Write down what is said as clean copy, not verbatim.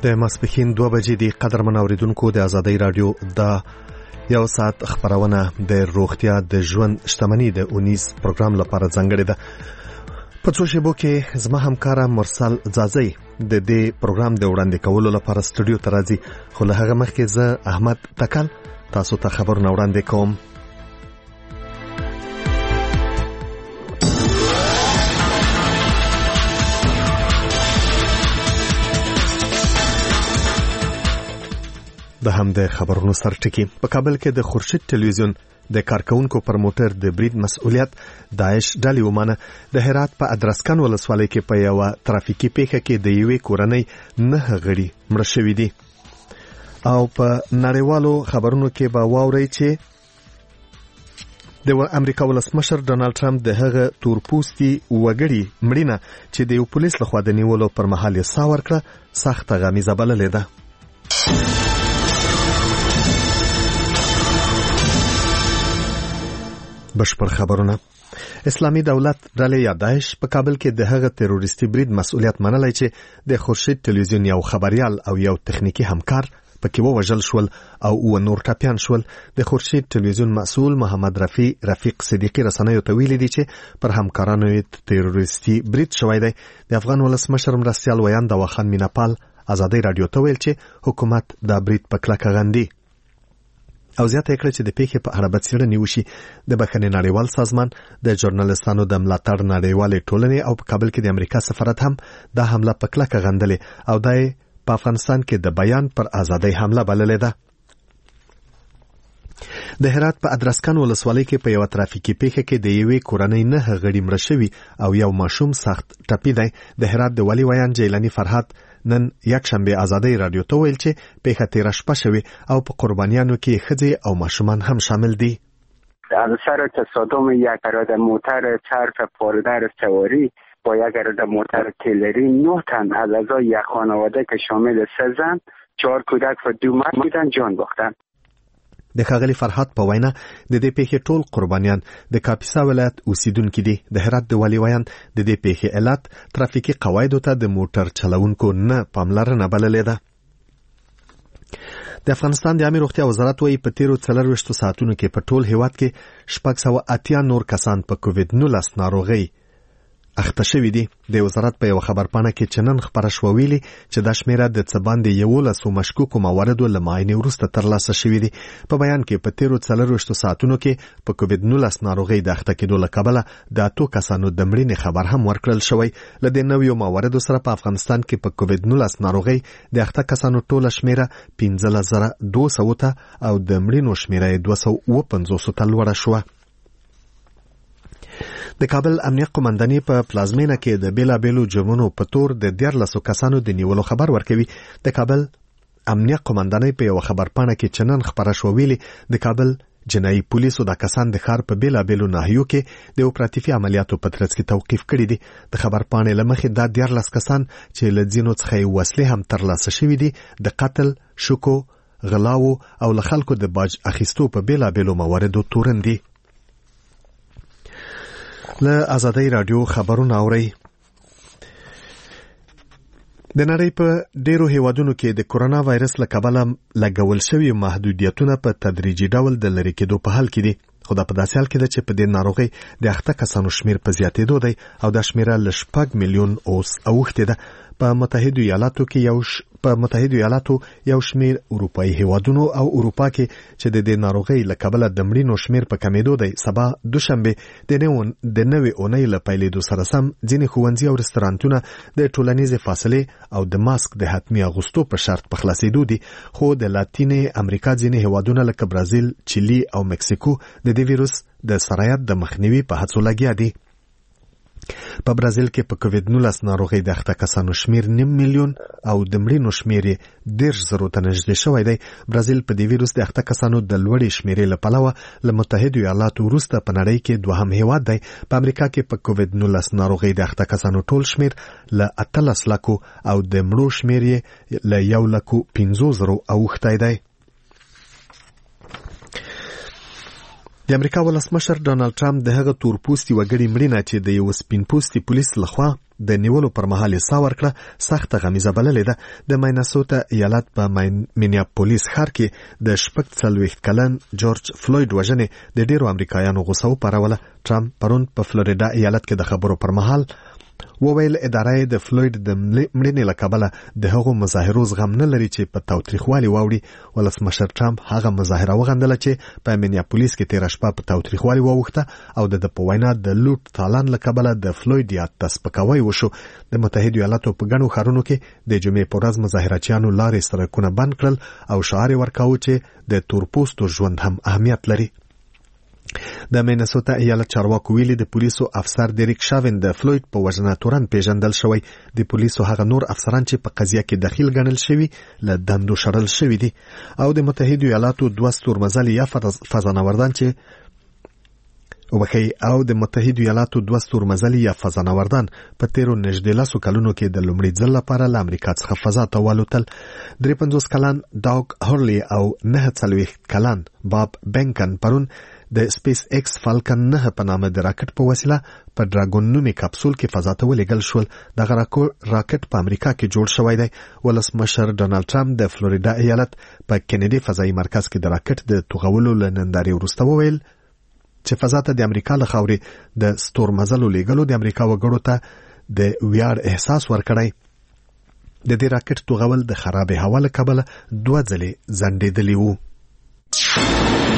د ماسپښین 2 بجې د قدرمن اوریدونکو د ازادۍ رادیو د یو ساعت خبرونه د روغتیا د ژوند شتمنۍ د 19 پروګرام لپاره ځانګړې ده. په څو شیبو کې زما همکار مرسل زازی د دې پروګرام د وړاندې کولو لپاره سټوډیو ته راځي، خو له هغه مخکې زه احمد تکل تاسو ته خبرونه وړاندې کوم. د هم د خبرونو سرټکی په کابل کې د خورشید ټلویزیون د کارکونکو پر موټر د برید مسؤلیت داعش ډلې ومانه. د هرات په ادرسکن ولسوالۍ کې په یو ترافیکي پیښه کې د یوې کورنۍ 9 غړي مړه شوي دي. او په نړیوالو خبرونو کې به واورئ چې د امریکا ولسمشر ډونالد ټرمپ د هغه تورپوستي وګړي مړینه چې د یو پولیس لخوا د نیولو پر مهال یې سا ورکړه سخت غمیزه بللې ده. بشپړ خبرونه. اسلامي دولت ډلې یا داعش په کابل کې د هغه تروریستي برید مسؤلیت منلای چې د خورشید ټلویزیون یو خبريال او یو تخنیکی همکار پکې ووژل شول او نور ټاپیان شول. د خورشید ټلویزیون مسؤل محمد رفیق صدیقی رسنیو ته ویلي دي چې پر همکارانو تروریستي برید شوی دی. د افغان ولسمشر مرستیال ویان د وخان میناپال ازادۍ رادیو ته ویل چې حکومت دا برید په کلکه غندي او زیاته کړه چې د پیښې په اړه به څېړنې وشي. د بخښنې نړیوال سازمان د ژورنالیستانو د ملاتړ نړیوالې ټولنې او په کابل کې د امریکا سفارت هم دا حمله په کلکه غندلې او دا په افغانستان کې د بیان پر ازادۍ حمله بللې ده. د هرات په ادرسکن ولسوالۍ کې په یو ترافیکي پیښه کې د یوې کورنۍ 9 غړي مړه شوي او یو ماشوم سخت ټپي دی. د هرات د ولی ویان جیلانی فرحات نن یکشنبه ازادۍ رادیو ته ویل چې پیښه تیر شپه شوی او په قربانیانو کې ښځې او ماشومان هم شامل دي. از اثر تصادم یک عراده موتر طرف پالدر سواری با یک عراده موتر تیلری 9 تن از اعضای یک خانواده که شامل 3 زن 4 کودک و 2 مرد بودند جان باختند. د ښاغلي فرحات په وینا د دې پیښې ټول قربانیان د کاپیسا ولایت اوسیدونکي دي. د هرات د والي ویان د دې پیښې علت ترافیکي قواعدو ته د موټر چلوونکو نه پاملرنه بللې ده. د افغانستان د عامه روغتیا وزارت وايي په تیرو 24 ساعتونو کې په ټول هیواد کې 680 نور کسان په کووډ-19 ناروغي اخته شوي دي. د وزارت په یو خبرپاڼه کې چنن خبره شو ویلي چې د شمیره د څه باندې 11 مشکوکو مواردو له معاینې وروسته ترلاسه شوي دي. په بیان کې په تیرو 24 ساعتونو کې په کووډ-19 ناروغي د اخته کېدو له کبله د 8 کسانو د مړینې خبر هم ورکړل شوی. له دې نویو مواردو سره په افغانستان کې په کووډ-19 ناروغي د اخته کسانو ټوله شمیره 15200 ته او د مړینو شمیره 250 ته لوړه شوه. د کابل امنیه قومندانۍ په پلازمینه کې د بیلابیلو جرمونو په تور د 14 کسانو د نیولو خبر ورکوي. د کابل امنیه قومندانۍ په یو خبرپاڼه کې چنن خبره شو ویلي د کابل جنایي پولیسو د کسان د ښار په بیلابیلو ناحیو کې د اپراتیفي عملیاتو په ترڅ کې توقیف کړي دي. د خبرپاڼې له مخې دا 14 کسان چې له ځینو څخه وسلې هم ترلاسه شوي دي د قتل، شکو، غلاو او له خلکو د باج اخیستو په بیلابیلو مواردو تورن دي. له ازادۍ رادیو خبرونه اورئ. د نړۍ په ډیرو هیوادونو کې د کورونا وایرس له کبله لګول شوي محدودیتونه په تدریجي ډول د لرې کېدو په حال کې دي. خو دا په داسې حال کې ده چې په دې ناروغۍ د اخته کسانو شمیر په زیاتېدو دی او دا شمیره له 6 میلیون اوس اوښتې ده. په متحده ایالاتو یو شمیر اروپایي هیوادونو او اروپا کې چې د دې ناروغۍ له کبله د مړینو شمیر په کمیدو دی. سبا دوشنبه د نوې اونۍ له پیلېدو سره سم ځینې ښوونځي او رستورانتونه د ټولنیزې فاصلې او د ماسک د حتمي اغوستو په شرط په خلاصېدو دي. خو د لاتینې امریکا ځینې هیوادونه لکه برازیل، چیلي او مکسیکو د دې ویروس د سرایت د مخنیوي په هڅو لګیا دي. په برازیل کې په کووډ-19 ناروغۍ د اخته کسانو شمیر 9 میلیون او د مړینو شمیر 10,000 ته نږدې شوی دی. برازیل په دې ویروس د اخته کسانو د لوړې شمیرې له پلوه له متحده ایالاتو وروسته په نړۍ کې دوهم هیواد دی. په امریکا کې په کووډ-19 ناروغۍ د اخته کسانو ټول شمیر له 18 لکو او د مړو شمیر له 1,50,000 اوښتی دی. د امریکا ولسمشر ډانلډ ټرمپ د هغه تورپوستي وګړي مړینه چې د یو سپینپوستي پولیس لخوا د نیولو پر مهال یې ساه ورکړه سخته غمیزه بللې ده. د ماینسوټا ایالت په مینیاپولیس ښار کې د 46 کلن جورج فلوید وژنې د ډیرو امریکایانو غوسه وپاروله. ټرمپ پرون په فلوریدا ایالت کې د خبرو پر مهال وویل ادارې د فلوید د مړینې له کبله د هغو مظاهرو زغم نه لري چې په تاوتریخوالي واوړي. ولسمشر ټرمپ هغه مظاهره وغندله چې په مینیاپولیس کې تېره شپه په تاوتریخوالي واوښته او د په وینا د لوټ تالان له کبله د فلوید یاد ته سپکاوی وشو. د متحدو ایالاتو په ګڼو ښارونو کې د جمعې په ورځ مظاهرچیانو لارې سړکونه بند کړل او شعار یې ورکاوه چې د تورپوستو ژوند هم اهمیت لري. د مینسوټا ایالت چارواکو ویلي د پولیسو افسر ډیریک شاوین د فلوید په وژنه تورن پیژندل شوی. د پولیسو هغه نور افسران چې په قضیه کې دخیل ګڼل شوي له دندو شړل شوي دي او د متحدو ایالاتو 2 ستورمزلي یا فضانوردان په تیرو نږدې 10 کلونو کې د لومړي ځل لپاره له امریکا څخه فضا ته والوتل. 53 کلن ډاګ هورلی او 49 کلن باب بینکن پرون د سپیس ایکس فالکن 9 په نامه د راکټ په وسیله په ډراګون نومي کپسول کې فضا ته ولېږل شول. دغه راکټ په امریکا کې جوړ شوی دی. ولسمشر ډانلډ ټرمپ د فلوریدا ایالت په کینیډي فضایي مرکز کې د راکټ د توغولو له نندارې وروسته وویل چې فضا ته د امریکا له خاورې د ستورمزلو لیږلو د امریکا وګړو ته د ویاړ احساس ورکړی. د دې راکټ توغول د خرابې هوا له کبله 2 ځلې ځنډېدلی وو.